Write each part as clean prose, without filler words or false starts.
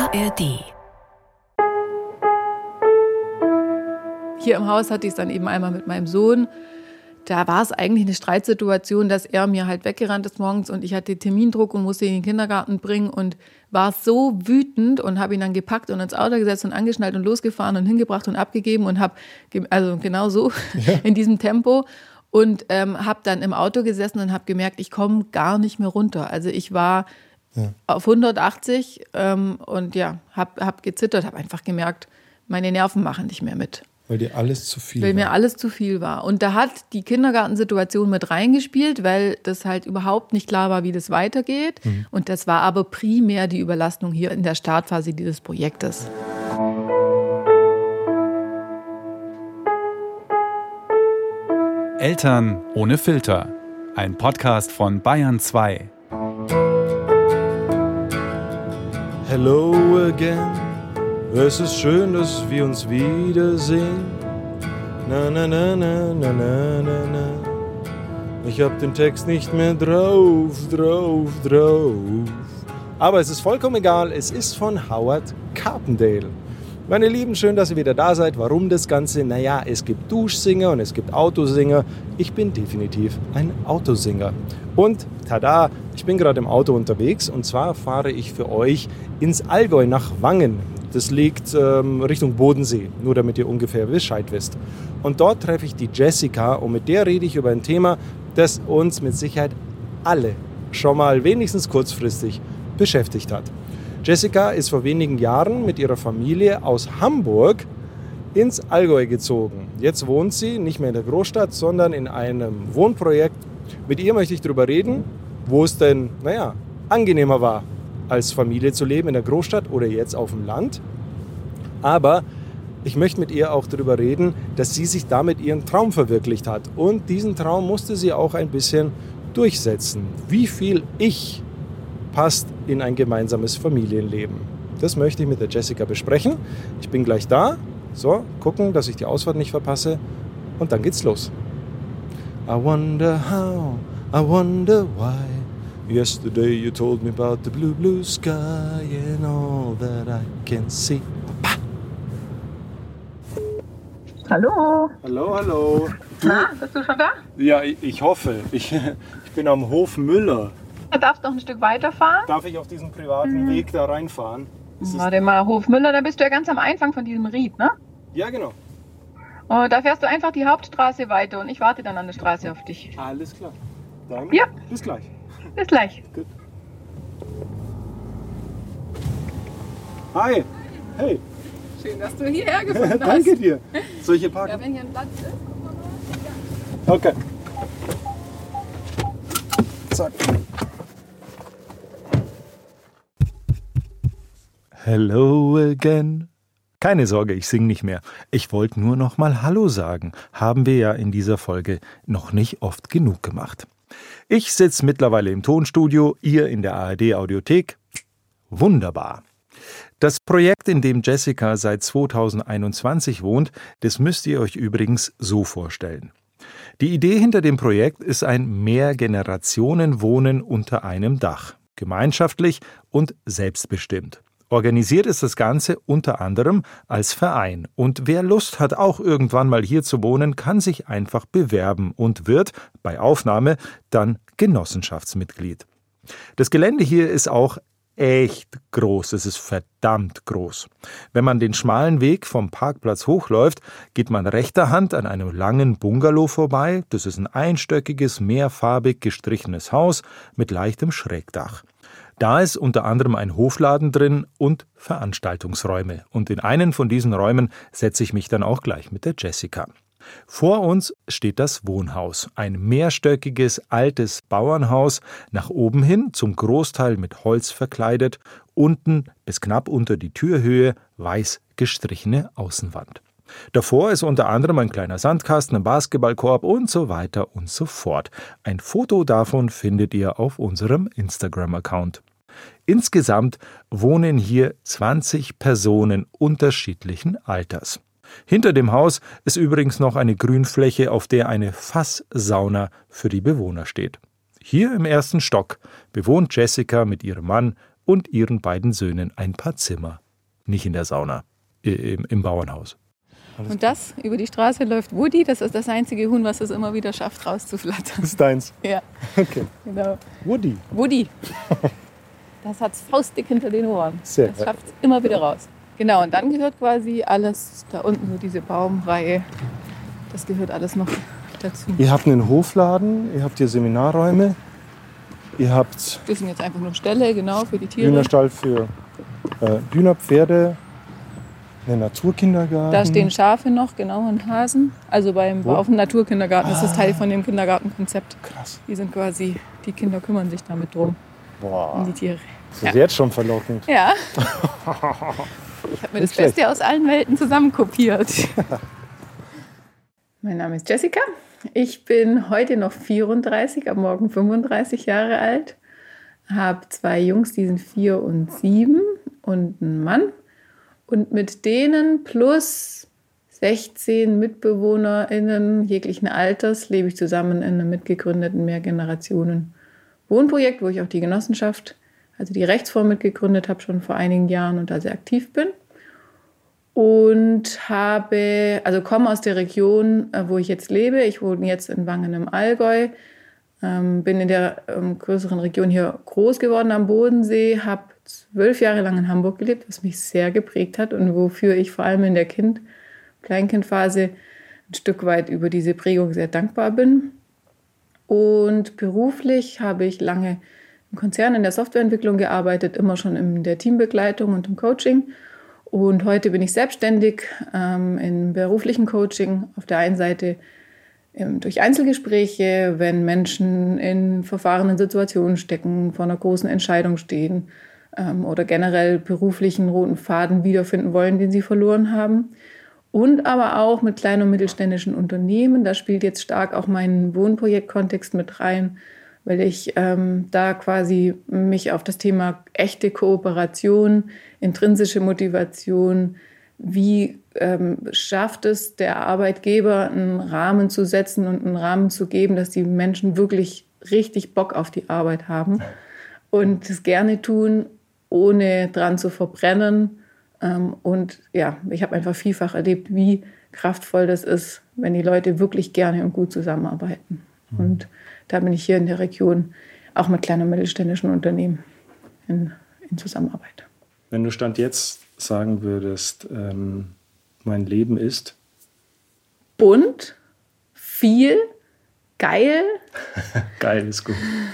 ARD. Hier im Haus hatte ich es dann eben einmal mit meinem Sohn. Da war es eigentlich eine Streitsituation, dass er mir halt weggerannt ist morgens und ich hatte Termindruck und musste ihn in den Kindergarten bringen und war so wütend und habe ihn dann gepackt und ins Auto gesetzt und angeschnallt und losgefahren und hingebracht und abgegeben und habe, also genau so in diesem Tempo und habe dann im Auto gesessen und habe gemerkt, ich komme gar nicht mehr runter. Also ich war auf 180 und habe gezittert, habe einfach gemerkt, meine Nerven machen nicht mehr mit. Weil dir alles zu viel war. Weil mir alles zu viel war. Und da hat die Kindergartensituation mit reingespielt, weil das halt überhaupt nicht klar war, wie das weitergeht. Und das war aber primär die Überlastung hier in der Startphase dieses Projektes. Eltern ohne Filter. Ein Podcast von Bayern 2. Hello again. Es ist schön, dass wir uns wiedersehen. Na na na na na na na na. Ich hab den Text nicht mehr drauf. Aber es ist vollkommen egal, es ist von Howard Carpendale. Meine Lieben, schön, dass ihr wieder da seid. Warum das Ganze? Naja, es gibt Duschsinger und es gibt Autosinger. Ich bin definitiv ein Autosinger. Und tada, ich bin gerade im Auto unterwegs und zwar fahre ich für euch ins Allgäu nach Wangen. Das liegt Richtung Bodensee, nur damit ihr ungefähr Bescheid wisst. Und dort treffe ich die Jessica und mit der rede ich über ein Thema, das uns mit Sicherheit alle schon mal wenigstens kurzfristig beschäftigt hat. Jessica ist vor wenigen Jahren mit ihrer Familie aus Hamburg ins Allgäu gezogen. Jetzt wohnt sie nicht mehr in der Großstadt, sondern in einem Wohnprojekt. Mit ihr möchte ich darüber reden, wo es denn, angenehmer war, als Familie zu leben in der Großstadt oder jetzt auf dem Land. Aber ich möchte mit ihr auch darüber reden, dass sie sich damit ihren Traum verwirklicht hat. Und diesen Traum musste sie auch ein bisschen durchsetzen. Wie viel Ich passt in ein gemeinsames Familienleben? Das möchte ich mit der Jessica besprechen. Ich bin gleich da. So, gucken, dass ich die Ausfahrt nicht verpasse. Und dann geht's los. I wonder how, I wonder why. Yesterday you told me about the blue, blue sky and all that I can see. Hallo. Hallo. Na, bist du schon da? Ja, ich hoffe. Ich bin am Hof Müller. Du darfst noch ein Stück weiterfahren. Darf ich auf diesen privaten Weg da reinfahren? Warte mal, Hof Müller, da bist du ja ganz am Anfang von diesem Ried, ne? Ja, genau. Und da fährst du einfach die Hauptstraße weiter und ich warte dann an der Straße auf dich. Alles klar. Dann Ja. bis gleich. Bis gleich. Gut. Hi. Hey. Schön, dass du hierher gefunden hast. Danke dir. Soll ich hier parken? Ja, wenn hier ein Platz ist, gucken wir mal. Okay. Zack. Hello again. Keine Sorge, ich singe nicht mehr. Ich wollte nur noch mal Hallo sagen. Haben wir ja in dieser Folge noch nicht oft genug gemacht. Ich sitze mittlerweile im Tonstudio, ihr in der ARD-Audiothek. Wunderbar. Das Projekt, in dem Jessica seit 2021 wohnt, das müsst ihr euch übrigens so vorstellen. Die Idee hinter dem Projekt ist ein Mehrgenerationenwohnen unter einem Dach. Gemeinschaftlich und selbstbestimmt. Organisiert ist das Ganze unter anderem als Verein. Und wer Lust hat, auch irgendwann mal hier zu wohnen, kann sich einfach bewerben und wird bei Aufnahme dann Genossenschaftsmitglied. Das Gelände hier ist auch echt groß. Es ist verdammt groß. Wenn man den schmalen Weg vom Parkplatz hochläuft, geht man rechter Hand an einem langen Bungalow vorbei. Das ist ein einstöckiges, mehrfarbig gestrichenes Haus mit leichtem Schrägdach. Da ist unter anderem ein Hofladen drin und Veranstaltungsräume. Und in einen von diesen Räumen setze ich mich dann auch gleich mit der Jessica. Vor uns steht das Wohnhaus, ein mehrstöckiges, altes Bauernhaus, nach oben hin zum Großteil mit Holz verkleidet, unten bis knapp unter die Türhöhe weiß gestrichene Außenwand. Davor ist unter anderem ein kleiner Sandkasten, ein Basketballkorb und so weiter und so fort. Ein Foto davon findet ihr auf unserem Instagram-Account. Insgesamt wohnen hier 20 Personen unterschiedlichen Alters. Hinter dem Haus ist übrigens noch eine Grünfläche, auf der eine Fasssauna für die Bewohner steht. Hier im ersten Stock bewohnt Jessica mit ihrem Mann und ihren beiden Söhnen ein paar Zimmer. Nicht in der Sauna, im Bauernhaus. Und das, über die Straße läuft Woody. Das ist das einzige Huhn, was es immer wieder schafft, rauszuflattern. Das ist deins? Ja. Okay. Genau. Woody. Das hat's faustdick hinter den Ohren. Sehr Das schafft es immer wieder raus. Genau, und dann gehört quasi alles da unten, so diese Baumreihe. Das gehört alles noch dazu. Ihr habt einen Hofladen, ihr habt hier Seminarräume, ihr habt Das sind jetzt einfach nur Ställe, genau, für die Tiere. Hühnerstall für Hühner, Pferde, einen Naturkindergarten. Da stehen Schafe noch, genau, und Hasen. Also auf dem Naturkindergarten. Das ist Teil von dem Kindergartenkonzept. Krass. Die sind quasi, die Kinder kümmern sich damit drum, um die Tiere. Das ist jetzt schon verlockend. Ja. Ich habe mir das Beste aus allen Welten zusammenkopiert. Mein Name ist Jessica. Ich bin heute noch 34, ab morgen 35 Jahre alt. Habe 2 Jungs, die sind 4 und 7 und einen Mann. Und mit denen plus 16 MitbewohnerInnen jeglichen Alters lebe ich zusammen in einem mitgegründeten Mehrgenerationen-Wohnprojekt, wo ich auch die Genossenschaft, also die Rechtsform mitgegründet habe, schon vor einigen Jahren und da sehr aktiv bin. Und komme aus der Region, wo ich jetzt lebe. Ich wohne jetzt in Wangen im Allgäu, bin in der größeren Region hier groß geworden am Bodensee, habe 12 Jahre lang in Hamburg gelebt, was mich sehr geprägt hat und wofür ich vor allem in der Kleinkindphase ein Stück weit über diese Prägung sehr dankbar bin. Und beruflich habe ich lange im Konzern in der Softwareentwicklung gearbeitet, immer schon in der Teambegleitung und im Coaching. Und heute bin ich selbstständig im beruflichen Coaching. Auf der einen Seite durch Einzelgespräche, wenn Menschen in verfahrenen Situationen stecken, vor einer großen Entscheidung stehen oder generell beruflichen roten Faden wiederfinden wollen, den sie verloren haben. Und aber auch mit kleinen und mittelständischen Unternehmen. Da spielt jetzt stark auch mein Wohnprojektkontext mit rein, weil ich da quasi mich auf das Thema echte Kooperation, intrinsische Motivation, wie schafft es der Arbeitgeber, einen Rahmen zu setzen und einen Rahmen zu geben, dass die Menschen wirklich richtig Bock auf die Arbeit haben und es gerne tun, ohne dran zu verbrennen. Und ja, ich habe einfach vielfach erlebt, wie kraftvoll das ist, wenn die Leute wirklich gerne und gut zusammenarbeiten. Und da bin ich hier in der Region auch mit kleinen und mittelständischen Unternehmen in Zusammenarbeit. Wenn du Stand jetzt sagen würdest, mein Leben ist bunt, viel, geil. Geil ist gut.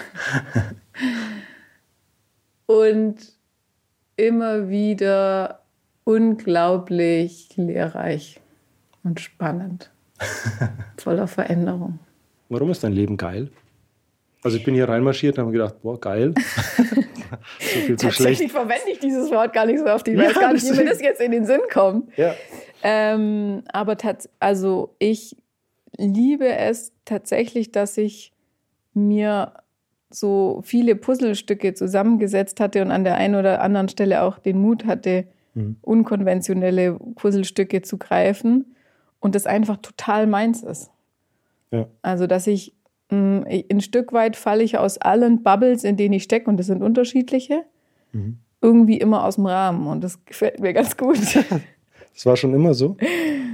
Und immer wieder unglaublich lehrreich und spannend. Voller Veränderung. Warum ist dein Leben geil? Also ich bin hier reinmarschiert und habe gedacht, boah, geil. So viel zu schlecht. Tatsächlich verwende ich dieses Wort gar nicht so oft. Ich weiß gar nicht, wie mir das jetzt in den Sinn kommt. Ja. Aber ich liebe es tatsächlich, dass ich mir so viele Puzzlestücke zusammengesetzt hatte und an der einen oder anderen Stelle auch den Mut hatte, unkonventionelle Puzzlestücke zu greifen und das einfach total meins ist. Ja. Also, dass ein Stück weit falle ich aus allen Bubbles, in denen ich stecke, und das sind unterschiedliche, irgendwie immer aus dem Rahmen. Und das gefällt mir ganz gut. Das war schon immer so?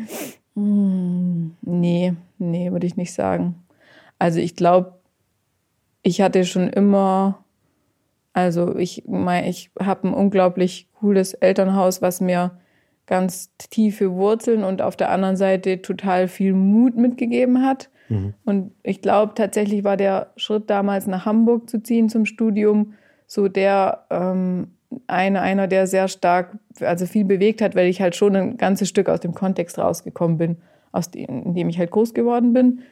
Nee, würde ich nicht sagen. Also ich glaube, ich hatte schon immer, ich habe ein unglaublich cooles Elternhaus, was mir ganz tiefe Wurzeln und auf der anderen Seite total viel Mut mitgegeben hat. Und ich glaube, tatsächlich war der Schritt damals nach Hamburg zu ziehen zum Studium so der einer, der sehr stark, also viel bewegt hat, weil ich halt schon ein ganzes Stück aus dem Kontext rausgekommen bin, in dem ich halt groß geworden bin.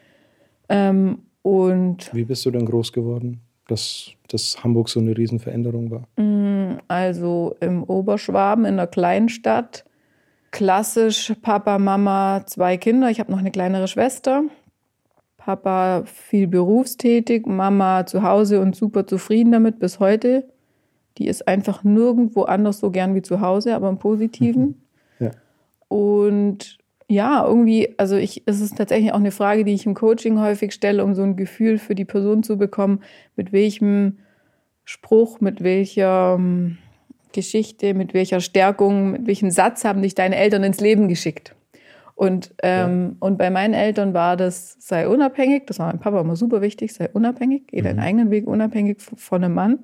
Und wie bist du denn groß geworden, dass Hamburg so eine Riesenveränderung war? Also im Oberschwaben, in einer kleinen Stadt. Klassisch Papa, Mama, 2 Kinder. Ich habe noch eine kleinere Schwester. Papa viel berufstätig, Mama zu Hause und super zufrieden damit bis heute. Die ist einfach nirgendwo anders so gern wie zu Hause, aber im Positiven. Ja. Und ja, irgendwie, es ist tatsächlich auch eine Frage, die ich im Coaching häufig stelle, um so ein Gefühl für die Person zu bekommen, mit welchem Spruch, mit welcher Geschichte, mit welcher Stärkung, mit welchem Satz haben dich deine Eltern ins Leben geschickt? Und bei meinen Eltern war das, sei unabhängig, das war meinem Papa immer super wichtig, sei unabhängig, geh deinen eigenen Weg, unabhängig von einem Mann.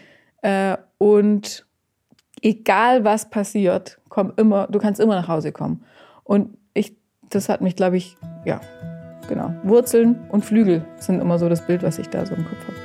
Und egal was passiert, du kannst immer nach Hause kommen. Und das hat mich, glaube ich, ja, genau. Wurzeln und Flügel sind immer so das Bild, was ich da so im Kopf habe.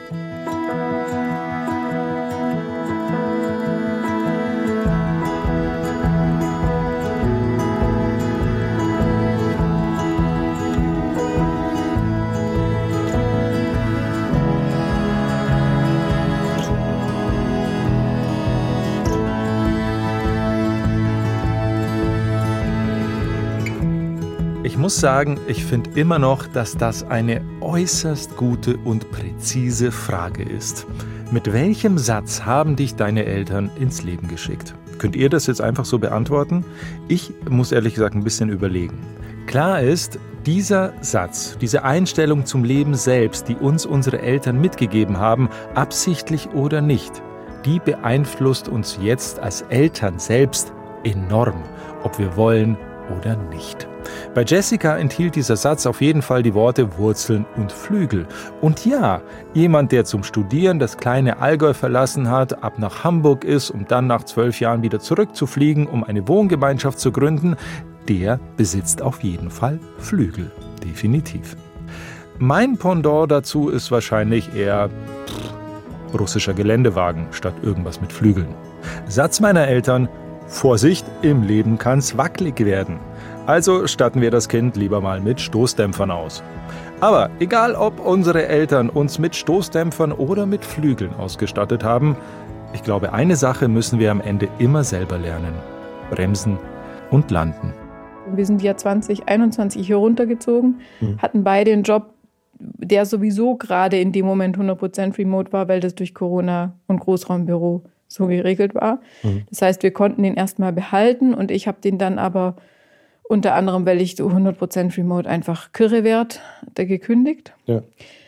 Ich muss sagen, ich finde immer noch, dass das eine äußerst gute und präzise Frage ist. Mit welchem Satz haben dich deine Eltern ins Leben geschickt? Könnt ihr das jetzt einfach so beantworten? Ich muss ehrlich gesagt ein bisschen überlegen. Klar ist, dieser Satz, diese Einstellung zum Leben selbst, die uns unsere Eltern mitgegeben haben, absichtlich oder nicht, die beeinflusst uns jetzt als Eltern selbst enorm, ob wir wollen oder nicht. Bei Jessica enthielt dieser Satz auf jeden Fall die Worte Wurzeln und Flügel. Und ja, jemand, der zum Studieren das kleine Allgäu verlassen hat, ab nach Hamburg ist, um dann nach 12 Jahren wieder zurückzufliegen, um eine Wohngemeinschaft zu gründen, der besitzt auf jeden Fall Flügel. Definitiv. Mein Pendant dazu ist wahrscheinlich eher russischer Geländewagen statt irgendwas mit Flügeln. Satz meiner Eltern: Vorsicht, im Leben kann's wackelig werden. Also statten wir das Kind lieber mal mit Stoßdämpfern aus. Aber egal, ob unsere Eltern uns mit Stoßdämpfern oder mit Flügeln ausgestattet haben, ich glaube, eine Sache müssen wir am Ende immer selber lernen: Bremsen und landen. Wir sind ja 2021 hier runtergezogen, hatten beide einen Job, der sowieso gerade in dem Moment 100% remote war, weil das durch Corona und Großraumbüro so geregelt war. Das heißt, wir konnten den erstmal behalten und ich habe den dann aber unter anderem, weil ich so 100% remote einfach kirre werde, gekündigt. Ja.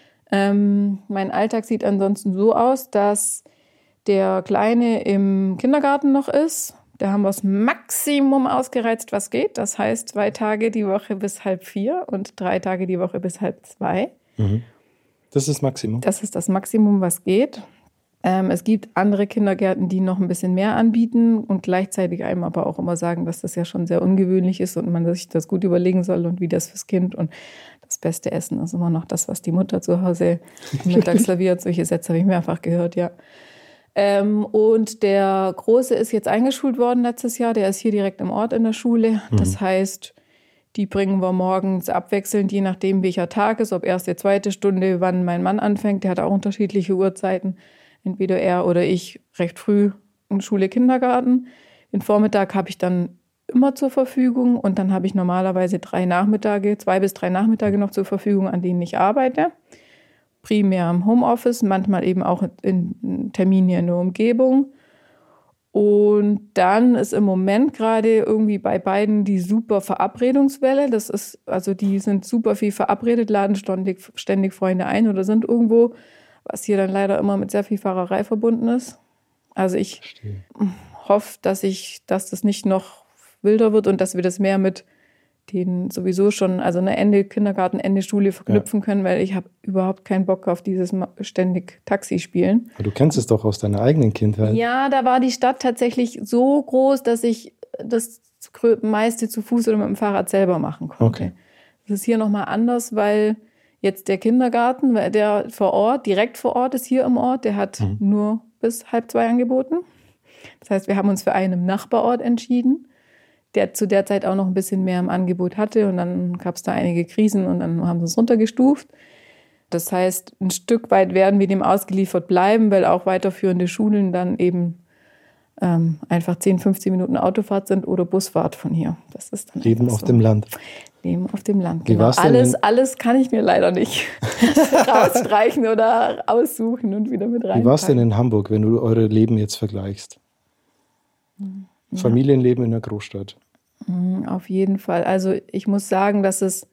Mein Alltag sieht ansonsten so aus, dass der Kleine im Kindergarten noch ist. Da haben wir das Maximum ausgereizt, was geht. Das heißt 2 Tage die Woche bis 3:30 und 3 Tage die Woche bis 1:30. Das ist das Maximum? Das ist das Maximum, was geht. Es gibt andere Kindergärten, die noch ein bisschen mehr anbieten und gleichzeitig einem aber auch immer sagen, dass das ja schon sehr ungewöhnlich ist und man sich das gut überlegen soll und wie das fürs Kind. Und das beste Essen ist immer noch das, was die Mutter zu Hause mittags serviert. Solche Sätze habe ich mehrfach gehört, ja. Und der Große ist jetzt eingeschult worden letztes Jahr. Der ist hier direkt im Ort in der Schule. Das heißt, die bringen wir morgens abwechselnd, je nachdem welcher Tag ist, ob erste, zweite Stunde, wann mein Mann anfängt. Der hat auch unterschiedliche Uhrzeiten. Entweder er oder ich recht früh in Schule, Kindergarten. Den Vormittag habe ich dann immer zur Verfügung und dann habe ich normalerweise 2 bis 3 Nachmittage noch zur Verfügung, an denen ich arbeite. Primär im Homeoffice, manchmal eben auch in Terminen hier in der Umgebung. Und dann ist im Moment gerade irgendwie bei beiden die super Verabredungswelle. Die sind super viel verabredet, laden ständig Freunde ein oder sind irgendwo, was hier dann leider immer mit sehr viel Fahrerei verbunden ist. Also ich hoffe, dass das nicht noch wilder wird und dass wir das mehr mit den sowieso schon, also eine Ende Kindergarten, Ende Schule verknüpfen können, weil ich habe überhaupt keinen Bock auf dieses ständig Taxi spielen. Aber du kennst es doch aus deiner eigenen Kindheit. Ja, da war die Stadt tatsächlich so groß, dass ich das meiste zu Fuß oder mit dem Fahrrad selber machen konnte. Okay. Das ist hier nochmal anders, weil jetzt der Kindergarten, der direkt vor Ort ist hier im Ort, der hat nur bis 1:30 angeboten. Das heißt, wir haben uns für einen im Nachbarort entschieden, der zu der Zeit auch noch ein bisschen mehr im Angebot hatte. Und dann gab es da einige Krisen und dann haben sie es runtergestuft. Das heißt, ein Stück weit werden wir dem ausgeliefert bleiben, weil auch weiterführende Schulen dann eben einfach 10, 15 Minuten Autofahrt sind oder Busfahrt von hier. Das ist dann Leben auf dem Land. Leben auf dem Land, genau. Alles kann ich mir leider nicht rausstreichen oder aussuchen und wieder mit rein. Wie war es denn in Hamburg, wenn du eure Leben jetzt vergleichst? Familienleben in der Großstadt. Auf jeden Fall. Also ich muss sagen, dass es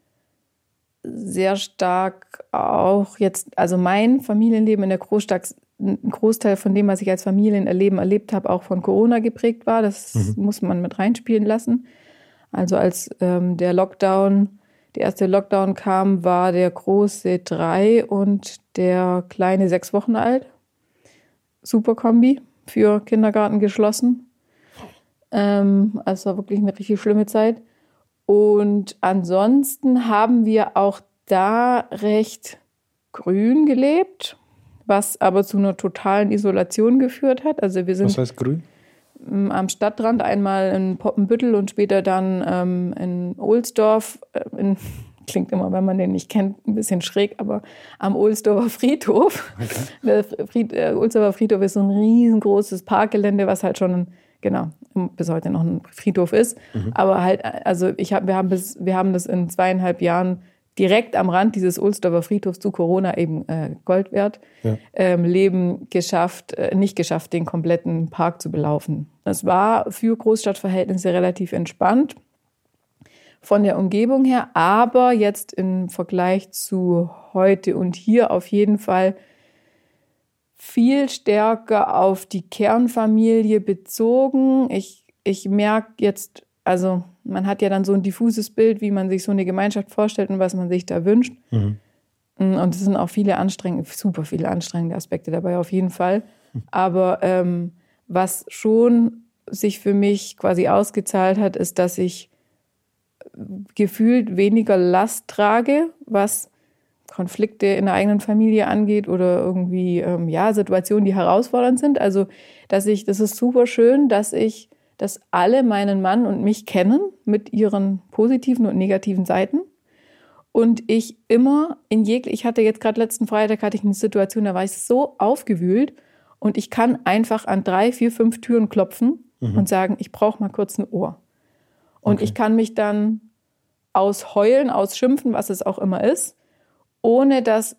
sehr stark auch jetzt, also mein Familienleben in der Großstadt ein Großteil von dem, was ich als Familienerleben erlebt habe, auch von Corona geprägt war. Das muss man mit reinspielen lassen. Also als der erste Lockdown kam, war der Große 3 und der Kleine 6 Wochen alt. Super Kombi, für Kindergarten geschlossen. Also es war wirklich eine richtig schlimme Zeit. Und ansonsten haben wir auch da recht grün gelebt, was aber zu einer totalen Isolation geführt hat. Also wir sind Was heißt grün? Am Stadtrand, einmal in Poppenbüttel und später dann in Ohlsdorf. Klingt immer, wenn man den nicht kennt, ein bisschen schräg, aber am Ohlsdorfer Friedhof. Okay. Der Ohlsdorfer Friedhof ist so ein riesengroßes Parkgelände, was halt schon bis heute noch ein Friedhof ist. Aber halt, also wir haben das in 2,5 Jahren direkt am Rand dieses Ohlsdorfer Friedhofs zu Corona eben Gold wert, nicht geschafft, den kompletten Park zu belaufen. Das war für Großstadtverhältnisse relativ entspannt von der Umgebung her, aber jetzt im Vergleich zu heute und hier auf jeden Fall viel stärker auf die Kernfamilie bezogen. Ich merke jetzt, also man hat ja dann so ein diffuses Bild, wie man sich so eine Gemeinschaft vorstellt und was man sich da wünscht. Und es sind auch super viele anstrengende Aspekte dabei auf jeden Fall. Aber was schon sich für mich quasi ausgezahlt hat, ist, dass ich gefühlt weniger Last trage, was Konflikte in der eigenen Familie angeht oder irgendwie Situationen, die herausfordernd sind. Also das ist super schön, dass alle meinen Mann und mich kennen mit ihren positiven und negativen Seiten. Und ich immer ich hatte jetzt gerade letzten Freitag eine Situation, da war ich so aufgewühlt und ich kann einfach an 3, 4, 5 Türen klopfen und sagen, ich brauche mal kurz ein Ohr. Und ich kann mich dann ausheulen, ausschimpfen, was es auch immer ist, ohne dass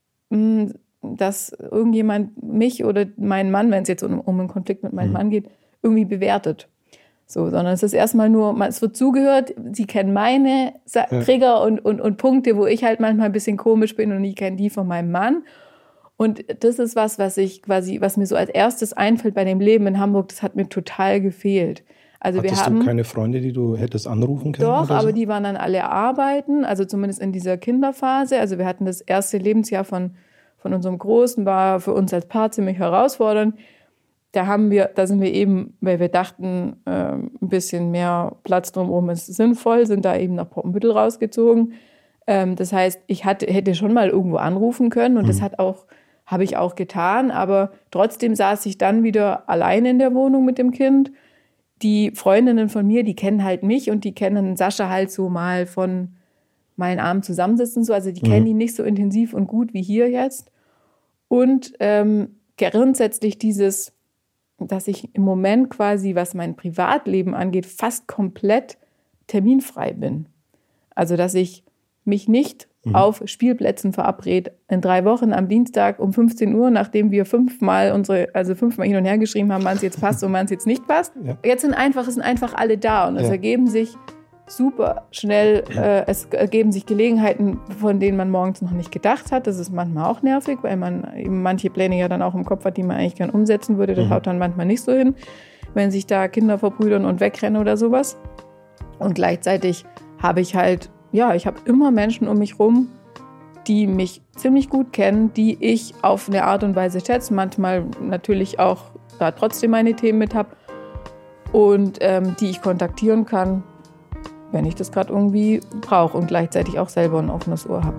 irgendjemand mich oder meinen Mann, wenn es jetzt um einen Konflikt mit meinem Mann geht, irgendwie bewertet. So, sondern es ist erstmal nur, es wird zugehört, sie kennen meine Trigger und Punkte, wo ich halt manchmal ein bisschen komisch bin und ich kenne die von meinem Mann. Und das ist was mir so als erstes einfällt bei dem Leben in Hamburg, das hat mir total gefehlt. Also Hattest du keine Freunde, die du hättest anrufen können? Doch, oder so? aber die waren dann alle arbeiten, also zumindest in dieser Kinderphase. Also wir hatten das erste Lebensjahr von unserem Großen, war für uns als Paar ziemlich herausfordernd. Da sind wir eben, weil wir dachten, ein bisschen mehr Platz drumherum ist sinnvoll, sind da eben nach Poppenbüttel rausgezogen. Das heißt, ich hätte schon mal irgendwo anrufen können und das habe ich auch getan, aber trotzdem saß ich dann wieder alleine in der Wohnung mit dem Kind. Die Freundinnen von mir, die kennen halt mich und die kennen Sascha halt so mal von meinen Armen zusammensitzen, so. Also die kennen ihn nicht so intensiv und gut wie hier jetzt. Und grundsätzlich dass ich im Moment quasi, was mein Privatleben angeht, fast komplett terminfrei bin. Also dass ich mich nicht auf Spielplätzen verabrede. In 3 Wochen am Dienstag um 15 Uhr, nachdem wir 5-mal hin und her geschrieben haben, wann es jetzt passt und wann es jetzt nicht passt. Ja. Jetzt sind einfach alle da und es ergeben sich super schnell, es ergeben sich Gelegenheiten, von denen man morgens noch nicht gedacht hat. Das ist manchmal auch nervig, weil man eben manche Pläne ja dann auch im Kopf hat, die man eigentlich gern umsetzen würde. Das haut dann manchmal nicht so hin, wenn sich da Kinder verbrüdern und wegrennen oder sowas. Und gleichzeitig habe ich ich habe immer Menschen um mich rum, die mich ziemlich gut kennen, die ich auf eine Art und Weise schätze, manchmal natürlich auch da trotzdem meine Themen mit habe und die ich kontaktieren kann, wenn ich das gerade irgendwie brauche und gleichzeitig auch selber ein offenes Ohr habe.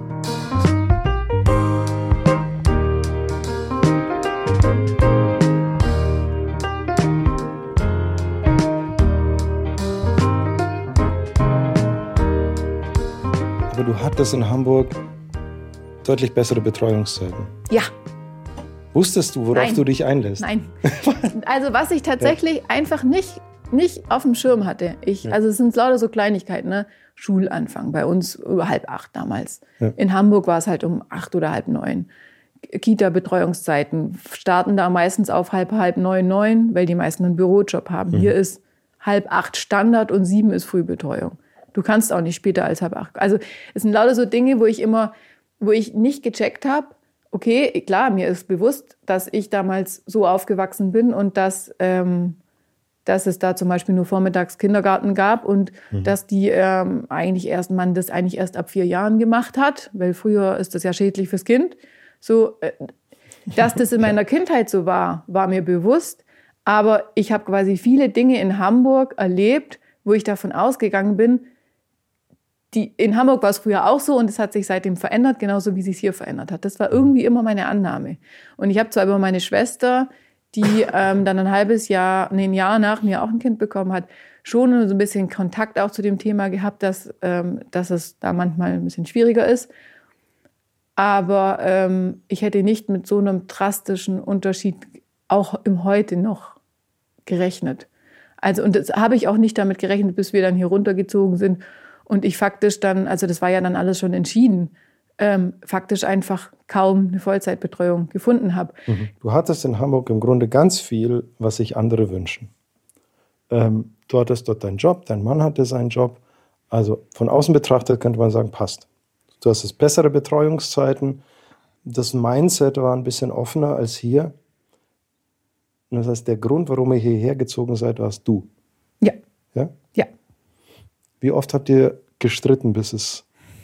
Aber du hattest in Hamburg deutlich bessere Betreuungszeiten. Ja. Wusstest du, worauf du dich einlässt? Nein. Also was ich tatsächlich einfach nicht auf dem Schirm hatte. Also es sind lauter so Kleinigkeiten, ne? Schulanfang, bei uns 7:30 damals. Ja. In Hamburg war es halt um 8 oder 8:30. Kita-Betreuungszeiten starten da meistens auf 7:30, 9, weil die meisten einen Bürojob haben. Hier ist 7:30 Standard und 7 ist Frühbetreuung. Du kannst auch nicht später als 7:30. Also es sind lauter so Dinge, wo ich nicht gecheckt habe okay, klar, mir ist bewusst, dass ich damals so aufgewachsen bin und dass es da zum Beispiel nur vormittags Kindergarten gab und dass man das eigentlich erst ab 4 Jahren gemacht hat, weil früher ist das ja schädlich fürs Kind. So, dass das in meiner Kindheit so war mir bewusst. Aber ich habe quasi viele Dinge in Hamburg erlebt, wo ich davon ausgegangen bin, in Hamburg war es früher auch so und es hat sich seitdem verändert, genauso wie es sich hier verändert hat. Das war irgendwie immer meine Annahme. Und ich habe zwar über meine Schwester, die dann ein Jahr nach mir auch ein Kind bekommen hat, schon so ein bisschen Kontakt auch zu dem Thema gehabt, dass es da manchmal ein bisschen schwieriger ist. Aber ich hätte nicht mit so einem drastischen Unterschied auch im Heute noch gerechnet. Also, und das habe ich auch nicht damit gerechnet, bis wir dann hier runtergezogen sind und ich faktisch dann, also das war ja dann alles schon entschieden, faktisch einfach kaum eine Vollzeitbetreuung gefunden habe. Du hattest in Hamburg im Grunde ganz viel, was sich andere wünschen. Du hattest dort deinen Job, dein Mann hatte seinen Job. Also von außen betrachtet könnte man sagen, passt. Du hast bessere Betreuungszeiten. Das Mindset war ein bisschen offener als hier. Und das heißt, der Grund, warum ihr hierher gezogen seid, warst du. Ja. Ja? Ja. Wie oft habt ihr gestritten, bis es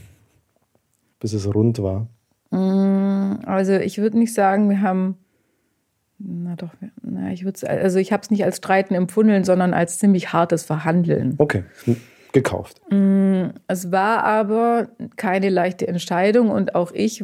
rund war? Also ich würde nicht sagen, wir haben, ich habe es nicht als Streiten empfunden, sondern als ziemlich hartes Verhandeln. Okay, gekauft. Es war aber keine leichte Entscheidung und auch ich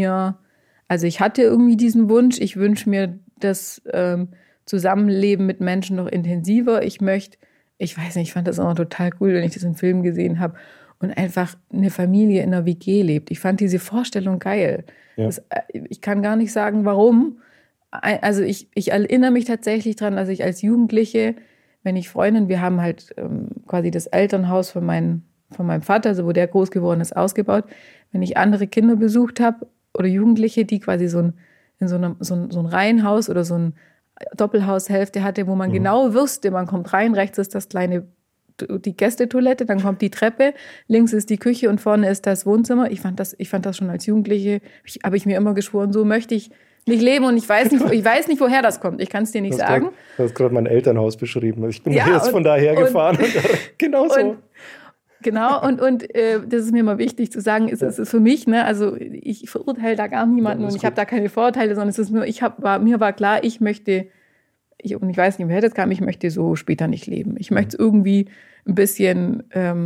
hatte irgendwie diesen Wunsch, ich wünsche mir das Zusammenleben mit Menschen noch intensiver. Ich fand das immer total cool, wenn ich das in Filmen gesehen habe und einfach eine Familie in einer WG lebt. Ich fand diese Vorstellung geil. Ja. Ich kann gar nicht sagen, warum. Also ich erinnere mich tatsächlich dran, dass ich als Jugendliche, wenn ich Freundin, wir haben halt quasi das Elternhaus von meinem Vater, also wo der groß geworden ist, ausgebaut. Wenn ich andere Kinder besucht habe oder Jugendliche, die quasi so ein Reihenhaus oder so ein Doppelhaushälfte hatte, wo man genau wusste, man kommt rein, rechts ist die Gästetoilette, dann kommt die Treppe, links ist die Küche und vorne ist das Wohnzimmer. Ich fand das schon als Jugendliche, habe ich mir immer geschworen, so möchte ich nicht leben und ich weiß nicht, woher das kommt. Ich kann es dir nicht sagen. Du hast gerade mein Elternhaus beschrieben. Ich bin jetzt von daher gefahren. Genau so. Genau, und das ist mir mal wichtig zu sagen, es ist für mich, ne, also ich verurteile da gar niemanden und ich habe da keine Vorurteile, sondern es ist nur, mir war klar, und ich weiß nicht, woher das kam, ich möchte so später nicht leben. Ich möchte es irgendwie ein bisschen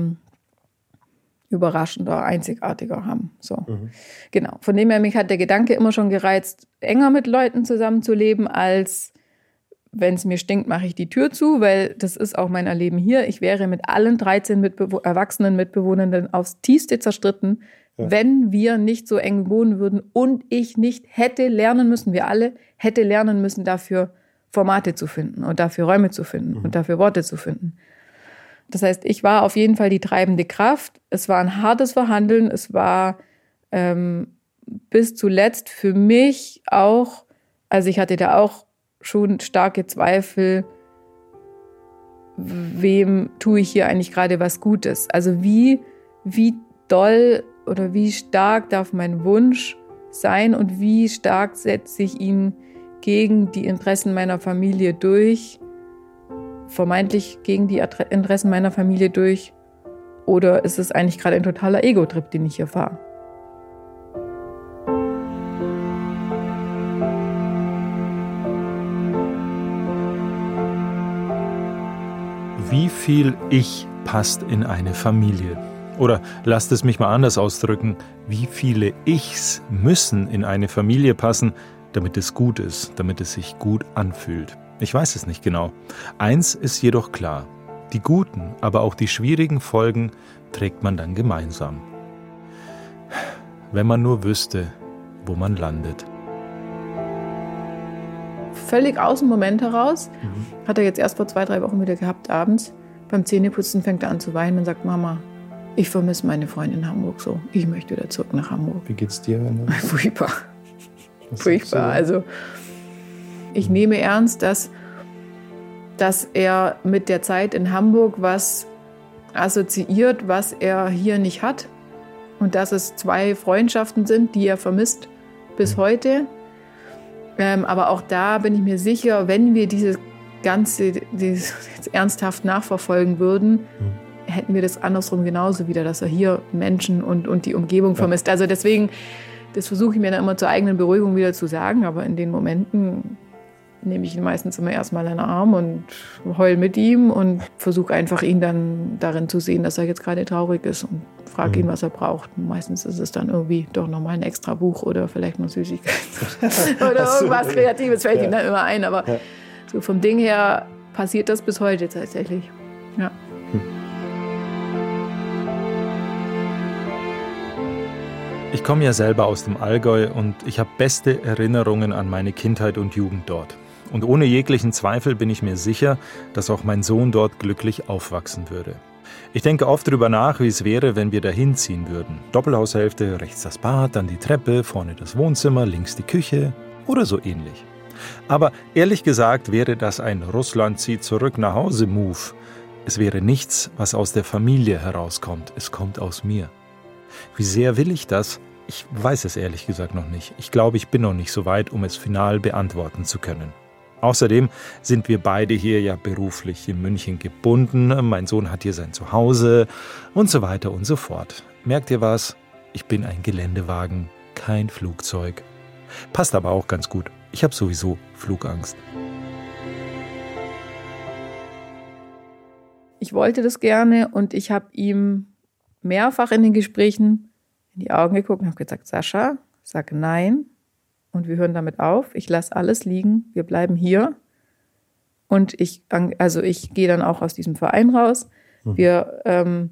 überraschender, einzigartiger haben. So. Genau. Von dem her, mich hat der Gedanke immer schon gereizt, enger mit Leuten zusammenzuleben, als wenn es mir stinkt, mache ich die Tür zu, weil das ist auch mein Erleben hier. Ich wäre mit allen 13 erwachsenen Mitbewohnern aufs Tiefste zerstritten, wenn wir nicht so eng wohnen würden und ich nicht wir alle hätte lernen müssen, dafür Formate zu finden und dafür Räume zu finden und dafür Worte zu finden. Das heißt, ich war auf jeden Fall die treibende Kraft. Es war ein hartes Verhandeln. Es war bis zuletzt für mich auch, also ich hatte da auch schon starke Zweifel, wem tue ich hier eigentlich gerade was Gutes? Also wie doll oder wie stark darf mein Wunsch sein und wie stark setze ich ihn gegen die Interessen meiner Familie durch, vermeintlich gegen die Interessen meiner Familie durch, oder ist es eigentlich gerade ein totaler Ego-Trip, den ich hier fahre? Wie viel Ich passt in eine Familie? Oder lasst es mich mal anders ausdrücken, wie viele Ichs müssen in eine Familie passen, damit es gut ist, damit es sich gut anfühlt? Ich weiß es nicht genau. Eins ist jedoch klar: Die guten, aber auch die schwierigen Folgen trägt man dann gemeinsam. Wenn man nur wüsste, wo man landet. Völlig aus dem Moment heraus, hat er jetzt erst vor 2-3 Wochen wieder gehabt, abends. Beim Zähneputzen fängt er an zu weinen und sagt: Mama, ich vermisse meine Freundin in Hamburg so. Ich möchte wieder zurück nach Hamburg. Wie geht's dir? Furchtbar. Furchtbar. Also ich nehme ernst, dass er mit der Zeit in Hamburg was assoziiert, was er hier nicht hat. Und dass es 2 Freundschaften sind, die er vermisst. bis heute. Aber auch da bin ich mir sicher, wenn wir dieses jetzt ernsthaft nachverfolgen würden, hätten wir das andersrum genauso wieder, dass er hier Menschen und die Umgebung vermisst. Also deswegen, das versuche ich mir dann immer zur eigenen Beruhigung wieder zu sagen, aber in den Momenten nehme ich ihn meistens immer erstmal in den Arm und heul mit ihm und versuche einfach ihn dann darin zu sehen, dass er jetzt gerade traurig ist und frage ihn, was er braucht. Und meistens ist es dann irgendwie doch nochmal ein extra Buch oder vielleicht noch Süßigkeiten oder irgendwas Kreatives fällt ihm dann immer ein. Aber so vom Ding her passiert das bis heute tatsächlich. Ja. Ich komme ja selber aus dem Allgäu und ich habe beste Erinnerungen an meine Kindheit und Jugend dort. Und ohne jeglichen Zweifel bin ich mir sicher, dass auch mein Sohn dort glücklich aufwachsen würde. Ich denke oft darüber nach, wie es wäre, wenn wir dahin ziehen würden. Doppelhaushälfte, rechts das Bad, dann die Treppe, vorne das Wohnzimmer, links die Küche oder so ähnlich. Aber ehrlich gesagt wäre das ein Russland-zieht-zurück-nach-Hause-Move. Es wäre nichts, was aus der Familie herauskommt. Es kommt aus mir. Wie sehr will ich das? Ich weiß es ehrlich gesagt noch nicht. Ich glaube, ich bin noch nicht so weit, um es final beantworten zu können. Außerdem sind wir beide hier ja beruflich in München gebunden. Mein Sohn hat hier sein Zuhause und so weiter und so fort. Merkt ihr was? Ich bin ein Geländewagen, kein Flugzeug. Passt aber auch ganz gut. Ich habe sowieso Flugangst. Ich wollte das gerne und ich habe ihm mehrfach in den Gesprächen in die Augen geguckt und habe gesagt, Sascha, sag nein und wir hören damit auf. Ich lasse alles liegen, wir bleiben hier und ich gehe dann auch aus diesem Verein raus. Wir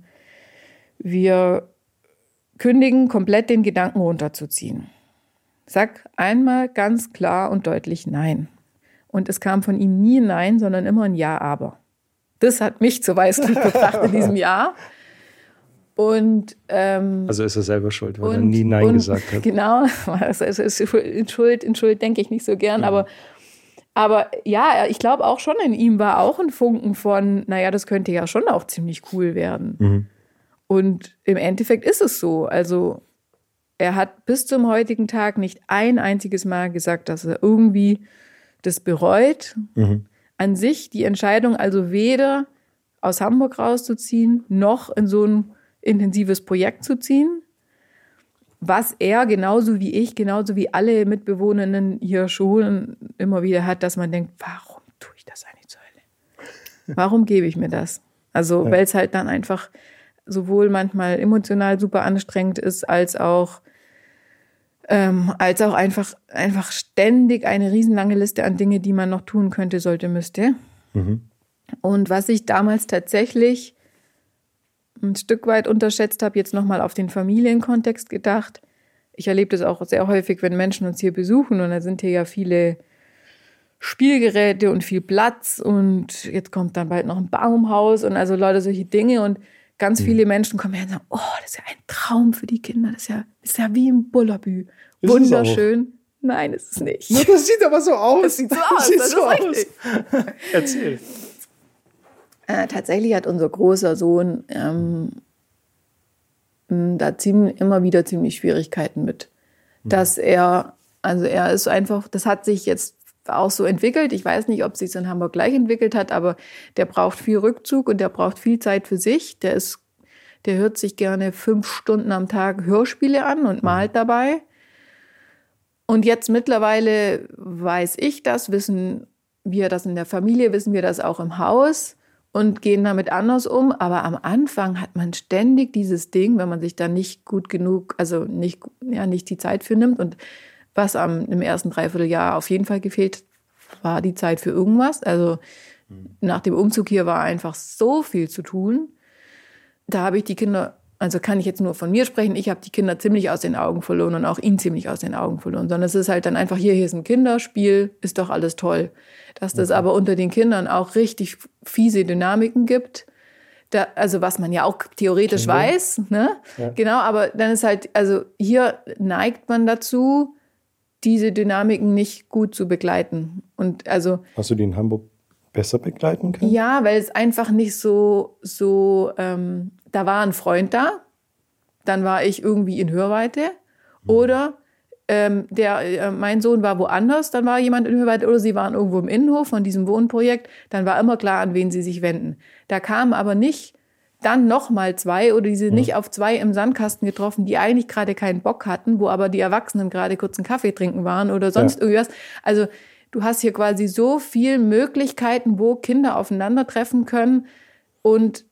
kündigen, komplett den Gedanken runterzuziehen. Sag einmal ganz klar und deutlich nein. Und es kam von ihm nie ein Nein, sondern immer ein Ja, aber. Das hat mich zu Weißglut gebracht in diesem Jahr. Und, also ist er selber schuld, weil er nie Nein gesagt hat. Genau, also in Schuld denke ich nicht so gern, aber ja, ich glaube auch schon, in ihm war auch ein Funken von, naja, das könnte ja schon auch ziemlich cool werden. Und im Endeffekt ist es so, also er hat bis zum heutigen Tag nicht ein einziges Mal gesagt, dass er irgendwie das bereut. An sich die Entscheidung, also weder aus Hamburg rauszuziehen, noch in so ein intensives Projekt zu ziehen, was er genauso wie ich, genauso wie alle Mitbewohnerinnen hier schon immer wieder hat, dass man denkt, warum tue ich das eigentlich zur Hölle? Warum gebe ich mir das? Also, weil es halt dann einfach sowohl manchmal emotional super anstrengend ist, als auch einfach ständig eine riesenlange Liste an Dingen, die man noch tun könnte, sollte, müsste. Und was ich damals tatsächlich ein Stück weit unterschätzt habe, jetzt nochmal auf den Familienkontext gedacht. Ich erlebe das auch sehr häufig, wenn Menschen uns hier besuchen und da sind hier ja viele Spielgeräte und viel Platz und jetzt kommt dann bald noch ein Baumhaus und also Leute, solche Dinge und ganz viele Menschen kommen her und sagen, oh, das ist ja ein Traum für die Kinder, das ist ja wie im Bullabü. Wunderschön. Nein, ist es nicht. Ja, das sieht aber so aus. Das sieht so aus, das ist richtig. Erzähl. Tatsächlich hat unser großer Sohn da immer wieder ziemlich Schwierigkeiten mit. Dass er ist einfach, das hat sich jetzt auch so entwickelt. Ich weiß nicht, ob es sich in Hamburg gleich entwickelt hat, aber der braucht viel Rückzug und der braucht viel Zeit für sich. Der hört sich gerne 5 Stunden am Tag Hörspiele an und malt dabei. Und jetzt mittlerweile weiß ich das, wissen wir das in der Familie, wissen wir das auch im Haus und gehen damit anders um. Aber am Anfang hat man ständig dieses Ding, wenn man sich da nicht gut genug, also nicht die Zeit für nimmt. Und was im ersten Dreivierteljahr auf jeden Fall gefehlt, war die Zeit für irgendwas. Also nach dem Umzug hier war einfach so viel zu tun. Da habe ich die Kinder, also kann ich jetzt nur von mir sprechen, ich habe die Kinder ziemlich aus den Augen verloren und auch ihn ziemlich aus den Augen verloren. Sondern es ist halt dann einfach, hier ist ein Kinderspiel, ist doch alles toll. Dass das aber unter den Kindern auch richtig fiese Dynamiken gibt. Also was man ja auch theoretisch weiß. Ne? Ja. Genau, aber dann ist halt, also hier neigt man dazu, diese Dynamiken nicht gut zu begleiten. Und also, hast du die in Hamburg besser begleiten können? Ja, weil es einfach nicht so da war ein Freund da, dann war ich irgendwie in Hörweite oder mein Sohn war woanders, dann war jemand in Höchwald oder sie waren irgendwo im Innenhof von diesem Wohnprojekt, dann war immer klar, an wen sie sich wenden. Da kamen aber nicht dann nochmal 2 oder die sind nicht auf 2 im Sandkasten getroffen, die eigentlich gerade keinen Bock hatten, wo aber die Erwachsenen gerade kurz einen Kaffee trinken waren oder sonst irgendwas. Also du hast hier quasi so viele Möglichkeiten, wo Kinder aufeinandertreffen können und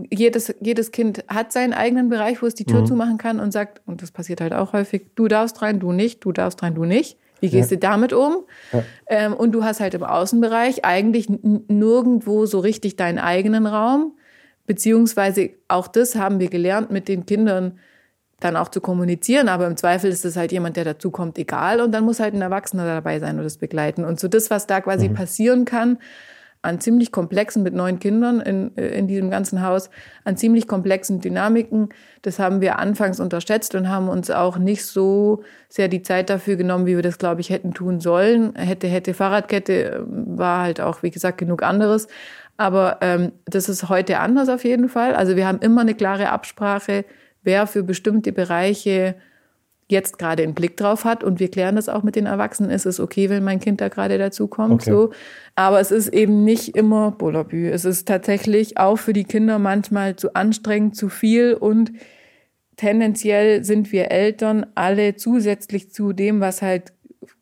jedes Kind hat seinen eigenen Bereich, wo es die Tür zumachen kann und sagt, und das passiert halt auch häufig, du darfst rein, du nicht, du darfst rein, du nicht. Wie gehst du damit um? Ja. Und du hast halt im Außenbereich eigentlich nirgendwo so richtig deinen eigenen Raum. Beziehungsweise auch das haben wir gelernt, mit den Kindern dann auch zu kommunizieren. Aber im Zweifel ist es halt jemand, der dazu kommt, egal. Und dann muss halt ein Erwachsener dabei sein und das begleiten. Und so das, was da quasi passieren kann, an ziemlich komplexen, mit 9 Kindern in diesem ganzen Haus, an ziemlich komplexen Dynamiken, das haben wir anfangs unterschätzt und haben uns auch nicht so sehr die Zeit dafür genommen, wie wir das, glaube ich, hätten tun sollen. Hätte Fahrradkette, war halt auch, wie gesagt, genug anderes. Aber das ist heute anders auf jeden Fall. Also wir haben immer eine klare Absprache, wer für bestimmte Bereiche jetzt gerade einen Blick drauf hat. Und wir klären das auch mit den Erwachsenen. Es ist okay, wenn mein Kind da gerade dazukommt. Okay. So. Aber es ist eben nicht immer Bullabü. Es ist tatsächlich auch für die Kinder manchmal zu anstrengend, zu viel. Und tendenziell sind wir Eltern alle zusätzlich zu dem, was halt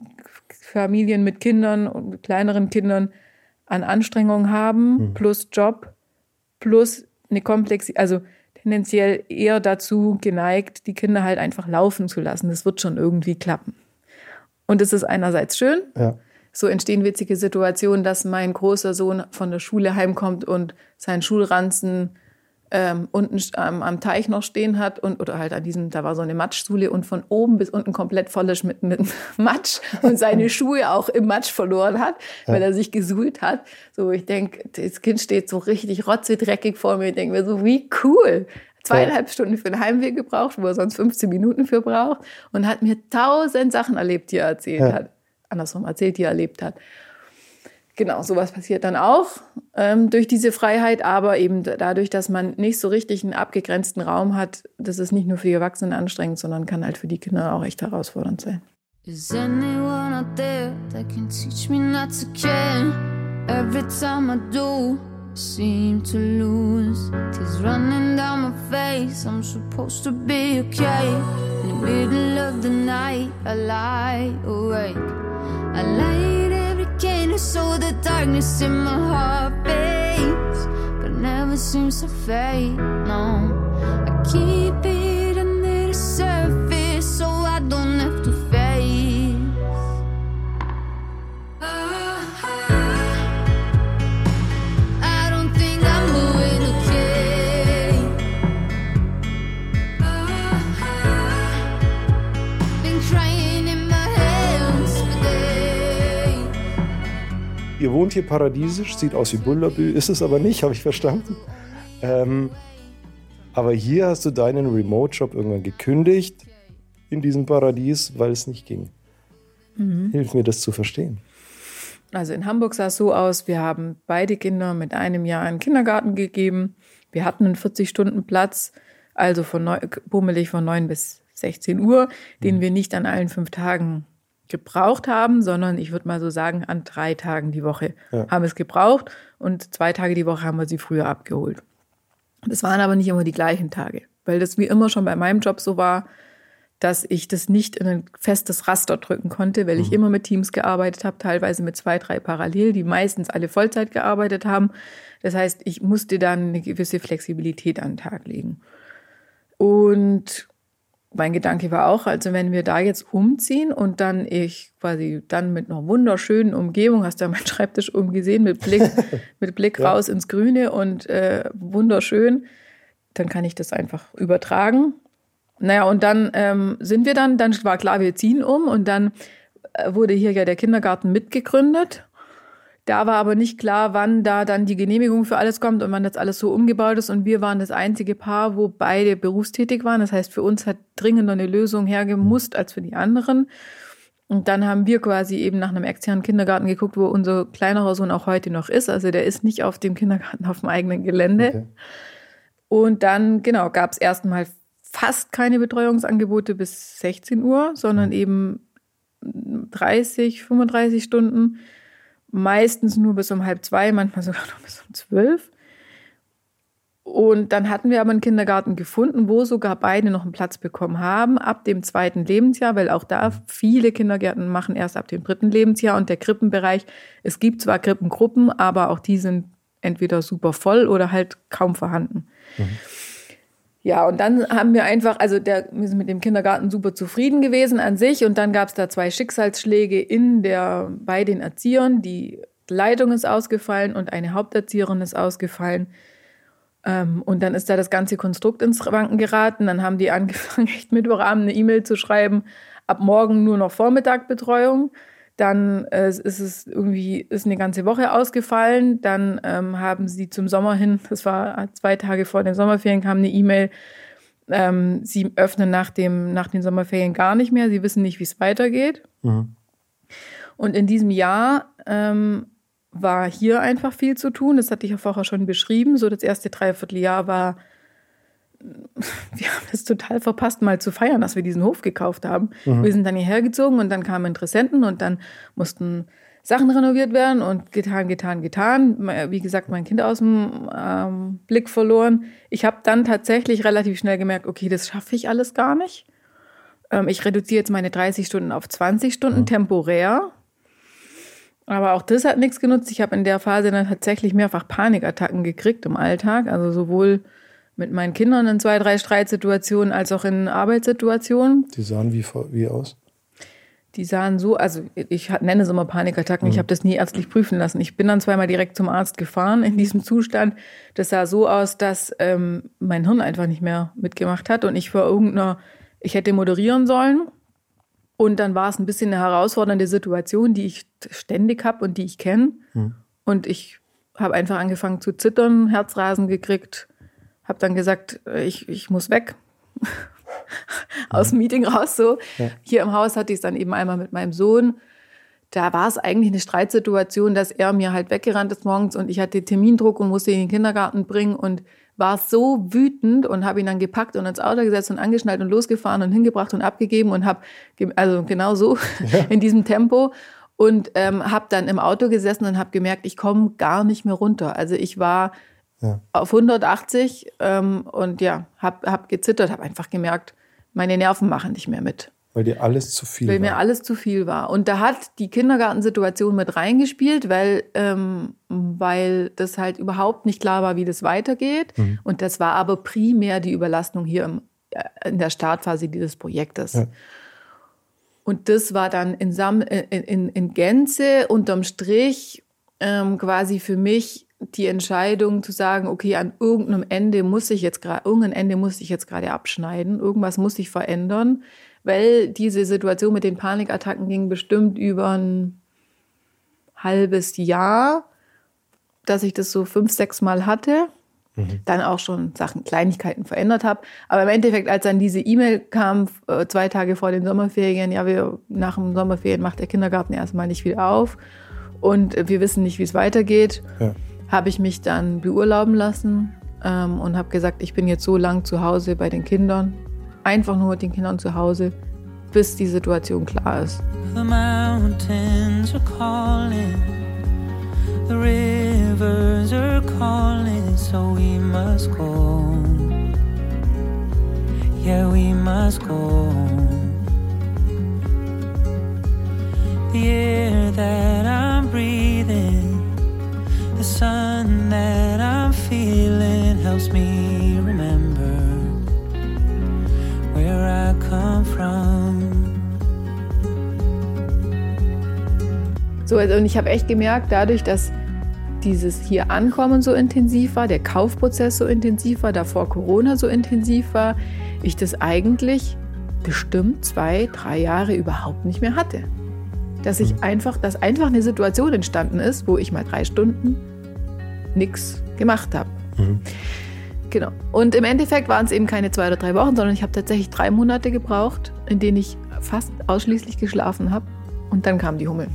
Familien mit Kindern und mit kleineren Kindern an Anstrengung haben, plus Job, plus eine also tendenziell eher dazu geneigt, die Kinder halt einfach laufen zu lassen. Das wird schon irgendwie klappen. Und es ist einerseits schön. Ja. So entstehen witzige Situationen, dass mein großer Sohn von der Schule heimkommt und seinen Schulranzen unten am Teich noch stehen hat oder halt da war so eine Matschschule und von oben bis unten komplett voll ist mit Matsch und seine Schuhe auch im Matsch verloren hat, weil er sich gesuhlt hat. So, ich denke, das Kind steht so richtig rotzedreckig vor mir. Ich denke mir so, wie cool. 2,5 Stunden für den Heimweg gebraucht, wo er sonst 15 Minuten für braucht und hat mir 1000 Sachen erlebt, die er erzählt hat. Andersrum erzählt, die er erlebt hat. Genau, sowas passiert dann auch durch diese Freiheit, aber eben dadurch, dass man nicht so richtig einen abgegrenzten Raum hat, das ist nicht nur für die Erwachsenen anstrengend, sondern kann halt für die Kinder auch echt herausfordernd sein. Is anyone out there that can teach me not to care? Every time I do, I seem to lose. Tears running down my face, I'm supposed to be okay. In the middle of the night, I lie awake. I light every candle so the darkness in my heart fades, but never seems to fade, no. I keep it under the surface so I don't have to face. I don't think I'm doing okay. Been crying in my hands for days. Ihr wohnt hier paradiesisch, sieht aus wie Bullabü, ist es aber nicht, habe ich verstanden. Aber hier hast du deinen Remote-Job irgendwann gekündigt in diesem Paradies, weil es nicht ging. Hilf mir, das zu verstehen. Also in Hamburg sah es so aus, wir haben beide Kinder mit einem Jahr in den Kindergarten gegeben. Wir hatten einen 40-Stunden-Platz, also bummelig von 9 bis 16 Uhr, den wir nicht an allen 5 Tagen gebraucht haben, sondern ich würde mal so sagen, an 3 Tagen die Woche haben wir es gebraucht und 2 Tage die Woche haben wir sie früher abgeholt. Das waren aber nicht immer die gleichen Tage, weil das wie immer schon bei meinem Job so war, dass ich das nicht in ein festes Raster drücken konnte, weil ich immer mit Teams gearbeitet habe, teilweise mit 2, 3 parallel, die meistens alle Vollzeit gearbeitet haben. Das heißt, ich musste dann eine gewisse Flexibilität an den Tag legen. Und mein Gedanke war auch, also wenn wir da jetzt umziehen und dann dann mit einer wunderschönen Umgebung, hast du ja meinen Schreibtisch oben gesehen, mit Blick raus ins Grüne und wunderschön, dann kann ich das einfach übertragen. Naja, und dann sind wir dann war klar, wir ziehen um und dann wurde hier ja der Kindergarten mitgegründet. Da war aber nicht klar, wann da dann die Genehmigung für alles kommt und wann das alles so umgebaut ist. Und wir waren das einzige Paar, wo beide berufstätig waren. Das heißt, für uns hat dringender eine Lösung hergemusst als für die anderen. Und dann haben wir quasi eben nach einem externen Kindergarten geguckt, wo unser kleinerer Sohn auch heute noch ist. Also der ist nicht auf dem Kindergarten auf dem eigenen Gelände. Okay. Und dann, gab es erstmal fast keine Betreuungsangebote bis 16 Uhr, sondern eben 30, 35 Stunden, meistens nur bis um 1:30, manchmal sogar noch bis um 12. Und dann hatten wir aber einen Kindergarten gefunden, wo sogar beide noch einen Platz bekommen haben, ab dem 2. Lebensjahr, weil auch da viele Kindergärten machen erst ab dem 3. Lebensjahr. Und der Krippenbereich, es gibt zwar Krippengruppen, aber auch die sind entweder super voll oder halt kaum vorhanden. Ja, und dann haben wir einfach, wir sind mit dem Kindergarten super zufrieden gewesen an sich. Und dann gab es da 2 Schicksalsschläge bei den Erziehern. Die Leitung ist ausgefallen und eine Haupterzieherin ist ausgefallen. Und dann ist da das ganze Konstrukt ins Wanken geraten. Dann haben die angefangen, echt Mittwochabend eine E-Mail zu schreiben, ab morgen nur noch Vormittagbetreuung. Dann ist eine ganze Woche ausgefallen. Dann haben sie zum Sommer hin, das war 2 Tage vor den Sommerferien, kam eine E-Mail, sie öffnen nach den Sommerferien gar nicht mehr. Sie wissen nicht, wie es weitergeht. Und in diesem Jahr war hier einfach viel zu tun. Das hatte ich ja vorher schon beschrieben. So das erste Dreivierteljahr war, wir haben das total verpasst, mal zu feiern, dass wir diesen Hof gekauft haben. Wir sind dann hierher gezogen und dann kamen Interessenten und dann mussten Sachen renoviert werden und getan. Wie gesagt, mein Kind aus dem Blick verloren. Ich habe dann tatsächlich relativ schnell gemerkt, okay, das schaffe ich alles gar nicht. Ich reduziere jetzt meine 30 Stunden auf 20 Stunden temporär. Aber auch das hat nichts genutzt. Ich habe in der Phase dann tatsächlich mehrfach Panikattacken gekriegt im Alltag. Also sowohl mit meinen Kindern in 2, 3 Streitsituationen als auch in Arbeitssituationen. Die sahen wie aus? Die sahen so, also ich nenne es immer Panikattacken. Ich habe das nie ärztlich prüfen lassen. Ich bin dann zweimal direkt zum Arzt gefahren in diesem Zustand. Das sah so aus, dass mein Hirn einfach nicht mehr mitgemacht hat und ich hätte moderieren sollen. Und dann war es ein bisschen eine herausfordernde Situation, die ich ständig habe und die ich kenne. Und ich habe einfach angefangen zu zittern, Herzrasen gekriegt, habe dann gesagt, ich muss weg, aus dem Meeting raus. So. Ja. Hier im Haus hatte ich es dann eben einmal mit meinem Sohn. Da war es eigentlich eine Streitsituation, dass er mir halt weggerannt ist morgens und ich hatte Termindruck und musste ihn in den Kindergarten bringen und war so wütend und habe ihn dann gepackt und ins Auto gesetzt und angeschnallt und losgefahren und hingebracht und abgegeben und habe, also genau so in diesem Tempo und habe dann im Auto gesessen und habe gemerkt, ich komme gar nicht mehr runter. Also ich war auf 180 und habe gezittert, habe einfach gemerkt, meine Nerven machen nicht mehr mit. Weil dir alles zu viel war. Weil mir alles zu viel war. Und da hat die Kindergartensituation mit reingespielt, weil das halt überhaupt nicht klar war, wie das weitergeht. Und das war aber primär die Überlastung hier in der Startphase dieses Projektes. Ja. Und das war dann in Gänze unterm Strich quasi für mich die Entscheidung zu sagen, okay, an irgendeinem Ende muss ich jetzt gerade abschneiden, irgendwas muss ich verändern, weil diese Situation mit den Panikattacken ging bestimmt über ein halbes Jahr, dass ich das so 5, 6 Mal hatte, dann auch schon Kleinigkeiten verändert habe. Aber im Endeffekt, als dann diese E-Mail kam, 2 Tage vor den Sommerferien, nach dem Sommerferien macht der Kindergarten erstmal nicht wieder auf und wir wissen nicht, wie es weitergeht, habe ich mich dann beurlauben lassen und habe gesagt, ich bin jetzt so lang zu Hause bei den Kindern, einfach nur mit den Kindern zu Hause, bis die Situation klar ist. The mountains are calling, the rivers are calling, so we must go. Yeah, we must go. The air that I'm breathing, the sun that I'm feeling helps me remember where I come from. So, und ich habe echt gemerkt, dadurch, dass dieses hier Ankommen so intensiv war, der Kaufprozess so intensiv war, davor Corona so intensiv war, ich das eigentlich bestimmt 2, 3 Jahre überhaupt nicht mehr hatte. Dass einfach eine Situation entstanden ist, wo ich mal 3 Stunden nichts gemacht habe. Genau. Und im Endeffekt waren es eben keine 2 oder 3 Wochen, sondern ich habe tatsächlich 3 Monate gebraucht, in denen ich fast ausschließlich geschlafen habe. Und dann kamen die Hummeln.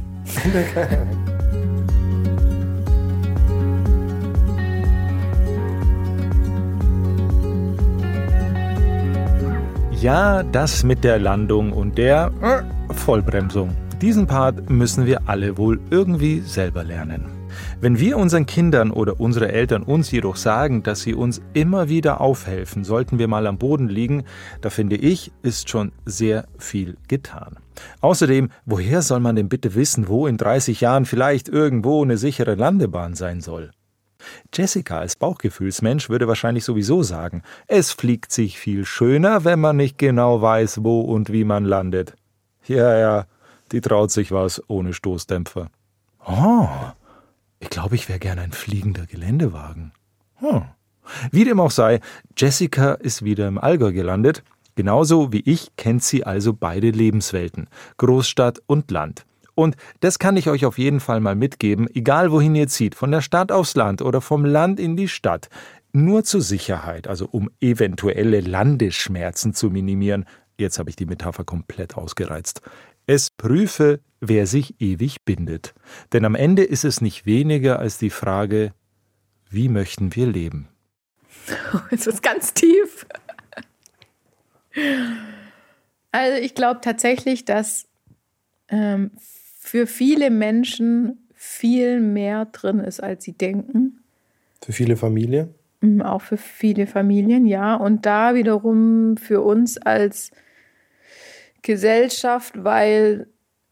Ja, das mit der Landung und der Vollbremsung. Diesen Part müssen wir alle wohl irgendwie selber lernen. Wenn wir unseren Kindern oder unsere Eltern uns jedoch sagen, dass sie uns immer wieder aufhelfen, sollten wir mal am Boden liegen, da finde ich, ist schon sehr viel getan. Außerdem, woher soll man denn bitte wissen, wo in 30 Jahren vielleicht irgendwo eine sichere Landebahn sein soll? Jessica als Bauchgefühlsmensch würde wahrscheinlich sowieso sagen, es fliegt sich viel schöner, wenn man nicht genau weiß, wo und wie man landet. Ja, die traut sich was ohne Stoßdämpfer. Oh, ich glaube, ich wäre gern ein fliegender Geländewagen. Wie dem auch sei, Jessica ist wieder im Allgäu gelandet. Genauso wie ich kennt sie also beide Lebenswelten, Großstadt und Land. Und das kann ich euch auf jeden Fall mal mitgeben, egal wohin ihr zieht, von der Stadt aufs Land oder vom Land in die Stadt. Nur zur Sicherheit, also um eventuelle Landeschmerzen zu minimieren. Jetzt habe ich die Metapher komplett ausgereizt. Es prüfe, wer sich ewig bindet. Denn am Ende ist es nicht weniger als die Frage, wie möchten wir leben? Es ist ganz tief. Also ich glaube tatsächlich, dass für viele Menschen viel mehr drin ist, als sie denken. Für viele Familien? Auch für viele Familien, ja. Und da wiederum für uns als Gesellschaft, weil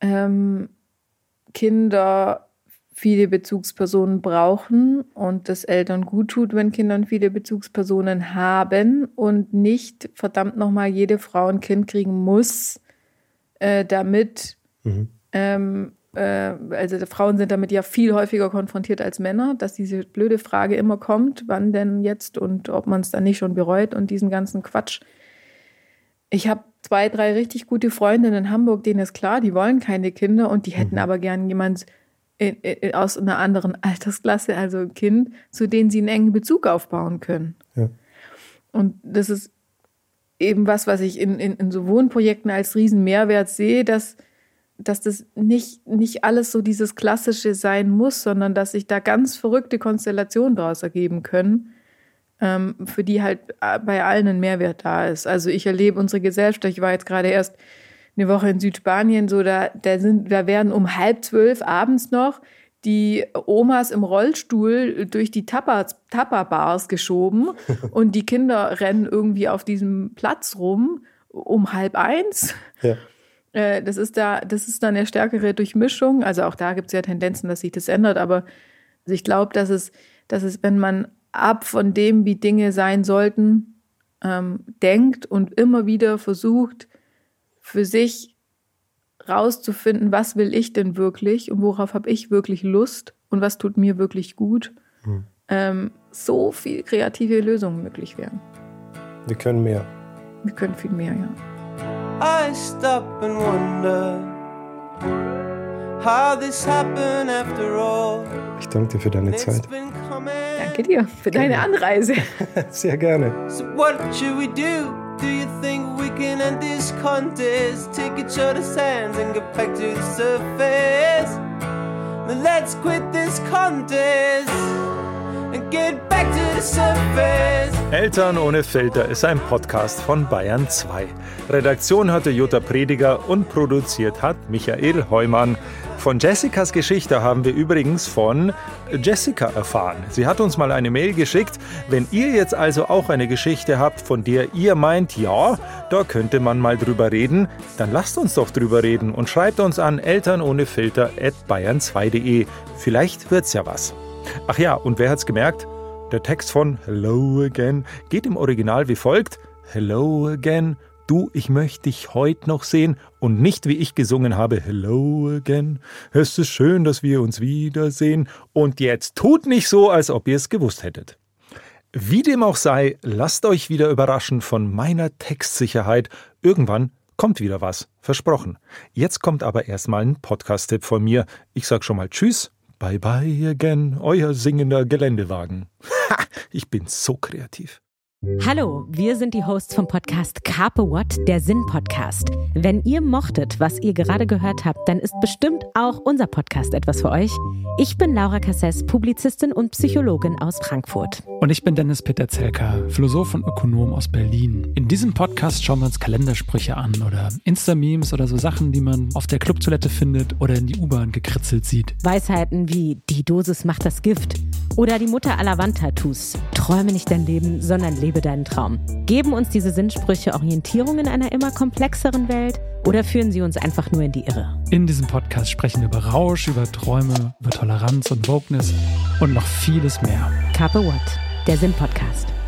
Kinder viele Bezugspersonen brauchen und das Eltern gut tut, wenn Kinder viele Bezugspersonen haben und nicht verdammt nochmal jede Frau ein Kind kriegen muss, damit also Frauen sind damit ja viel häufiger konfrontiert als Männer, dass diese blöde Frage immer kommt, wann denn jetzt und ob man es dann nicht schon bereut und diesen ganzen Quatsch. Ich habe 2, 3 richtig gute Freundinnen in Hamburg, denen ist klar, die wollen keine Kinder und die hätten aber gern jemand aus einer anderen Altersklasse, also ein Kind, zu denen sie einen engen Bezug aufbauen können. Ja. Und das ist eben was ich in so Wohnprojekten als riesen Mehrwert sehe, dass das nicht alles so dieses Klassische sein muss, sondern dass sich da ganz verrückte Konstellationen daraus ergeben können, für die halt bei allen ein Mehrwert da ist. Also ich erlebe unsere Gesellschaft, ich war jetzt gerade erst eine Woche in Südspanien, so da werden um 11:30 abends noch die Omas im Rollstuhl durch die Tapa-Bars geschoben und die Kinder rennen irgendwie auf diesem Platz rum um 12:30. Ja. Das ist dann eine stärkere Durchmischung. Also auch da gibt es ja Tendenzen, dass sich das ändert. Aber ich glaube, dass es, wenn man ab von dem, wie Dinge sein sollten, denkt und immer wieder versucht, für sich rauszufinden, was will ich denn wirklich und worauf habe ich wirklich Lust und was tut mir wirklich gut, so viel kreative Lösungen möglich wären. Wir können mehr. Wir können viel mehr, ja. I stop and wonder how this happened after all. Ich danke dir für deine Zeit. Danke dir für deine Anreise. Sehr gerne. So what should we do? Do you think we can end this contest? Take each other's hands and get back to the surface. Then let's quit this contest and get back to the surface. Eltern ohne Filter ist ein Podcast von Bayern 2. Redaktion hatte Jutta Prediger und produziert hat Michael Heumann. Von Jessicas Geschichte haben wir übrigens von Jessica erfahren. Sie hat uns mal eine Mail geschickt. Wenn ihr jetzt also auch eine Geschichte habt, von der ihr meint, ja, da könnte man mal drüber reden, dann lasst uns doch drüber reden und schreibt uns an elternohnefilter@bayern2.de. Vielleicht wird's ja was. Ach ja, und wer hat's gemerkt? Der Text von Hello Again geht im Original wie folgt. Hello Again, du, ich möchte dich heute noch sehen und nicht wie ich gesungen habe. Hello Again, es ist schön, dass wir uns wiedersehen und jetzt tut nicht so, als ob ihr es gewusst hättet. Wie dem auch sei, lasst euch wieder überraschen von meiner Textsicherheit. Irgendwann kommt wieder was, versprochen. Jetzt kommt aber erstmal ein Podcast-Tipp von mir. Ich sag schon mal Tschüss. Bye bye again, euer singender Geländewagen. Ha, ich bin so kreativ. Hallo, wir sind die Hosts vom Podcast Carpe What, der Sinn-Podcast. Wenn ihr mochtet, was ihr gerade gehört habt, dann ist bestimmt auch unser Podcast etwas für euch. Ich bin Laura Cassess, Publizistin und Psychologin aus Frankfurt. Und ich bin Dennis Peter Zelka, Philosoph und Ökonom aus Berlin. In diesem Podcast schauen wir uns Kalendersprüche an oder Insta-Memes oder so Sachen, die man auf der Clubtoilette findet oder in die U-Bahn gekritzelt sieht. Weisheiten wie die Dosis macht das Gift oder die Mutter aller Wandtattoos. Träume nicht dein Leben, sondern lebe deinen Traum. Geben uns diese Sinnsprüche Orientierung in einer immer komplexeren Welt oder führen sie uns einfach nur in die Irre? In diesem Podcast sprechen wir über Rausch, über Träume, über Toleranz und Wokeness und noch vieles mehr. Carpe What, der Sinn-Podcast.